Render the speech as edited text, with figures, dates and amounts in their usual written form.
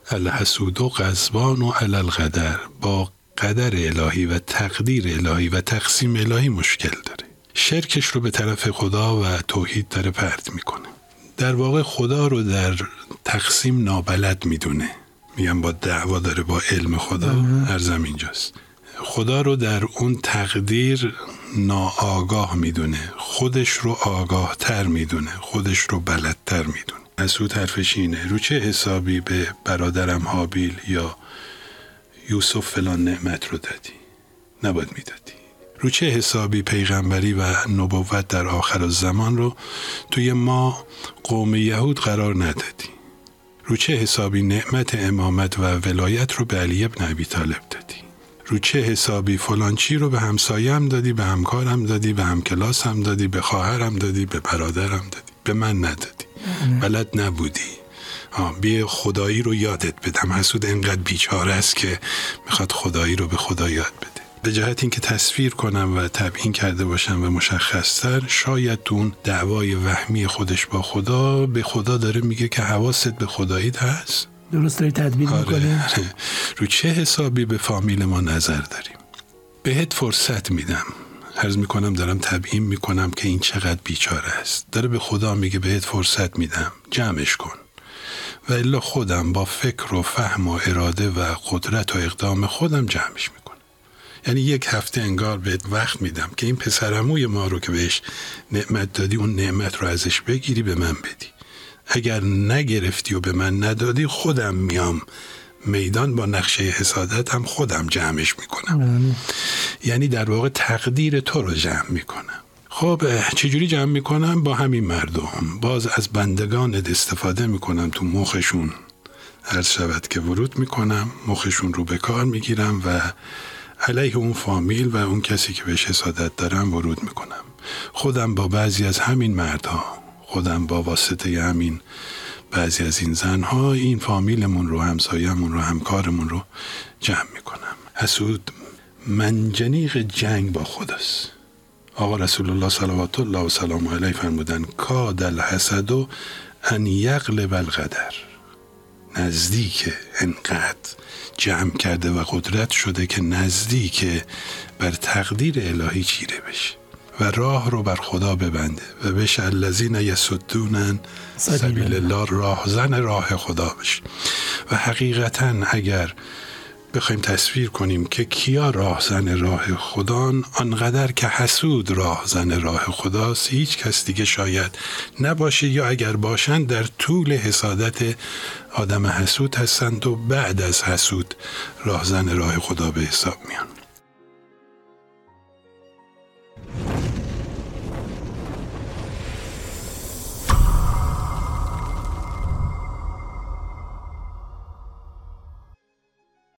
الحسود و غضبان و علی القدر، با قدر الهی و تقدیر الهی و تقسیم الهی مشکل داره. شرکش رو به طرف خدا و توحید داره پرت میکنه. در واقع خدا رو در تقسیم نابلد میدونه. میگم با دعوا داره با علم خدا، عرضم اینجاست. خدا رو در اون تقدیر ناآگاه میدونه، خودش رو آگاه تر میدونه، خودش رو بلدتر میدونه. حسود حرفش اینه: رو چه حسابی به برادرم حابیل یا یوسف فلان نعمت رو دادی؟ نباید میدادی. رو چه حسابی پیغمبری و نبوت در آخر الزمان رو توی ما قوم یهود قرار ندادی؟ رو چه حسابی نعمت امامت و ولایت رو به علی ابن ابی طالب دادی؟ رو چه حسابی فلان چی رو به همسایم دادی، به همکارم دادی، به همکلاس هم دادی، به خواهرم دادی، به برادرم دادی، به من ندادی؟ بلد نبودی. بیا خدایی رو یادت بدم. حسود اینقدر بیچاره است که میخواد خدایی رو به خدا یاد بده. به جهت اینکه تصویر کنم و تبیین کرده باشم و مشخص‌تر، شاید اون دعوای وهمی خودش با خدا، به خدا داره میگه که حواست به خداییت هست؟ درست داری تدبیر میکنه؟ رو چه حسابی به فامیل ما نظر داریم؟ بهت فرصت میدم. عرض میکنم دارم تبیین میکنم که این چقدر بیچاره است. داره به خدا میگه بهت فرصت میدم، جمعش کن. و الا خودم با فکر و فهم و اراده و قدرت و اقدام خودم جمعش میکنم. یعنی یک هفته انگار بهت وقت میدم که این پسرعموی ما رو که بهش نعمت دادی، اون نعمت رو ازش بگیری به من بدی. اگر نگرفتی و به من ندادی، خودم میام میدان با نقشه حسادت هم خودم جمعش میکنم. یعنی در واقع تقدیر تو رو جمع میکنم. خب چجوری جمع میکنم؟ با همین مردم. باز از بندگانت استفاده میکنم، تو مخشون عرض شود که ورود میکنم، مخشون رو به کار میگیرم و علیه اون فامیل و اون کسی که بهش حسادت دارم ورود میکنم. خودم با بعضی از همین مردها، خودم با واسطه همین بعضی از این زنها، این فامیلمون رو، همسایه‌مون رو، همکارمون رو جمع میکنم. حسود منجنیق جنگ با خداست. آقا رسول الله صلوات الله و سلام علیه فرمودن: کاد الحسد ان یغلب القدر. نزدیک انقدر جمع کرده و قدرت شده که نزدیک بر تقدیر الهی چیره بشه و راه رو بر خدا ببنده و بشه الذین یصدون سبیل الله، راهزن راه خدا بشه. و حقیقتاً اگر بخوایم تصویر کنیم که کیا راهزن راه خدان، آنقدر که حسود راهزن راه خداست، هیچ کس دیگه شاید نباشه، یا اگر باشند در طول حسادت آدم حسود هستند و بعد از حسود راهزن راه خدا به حساب میان.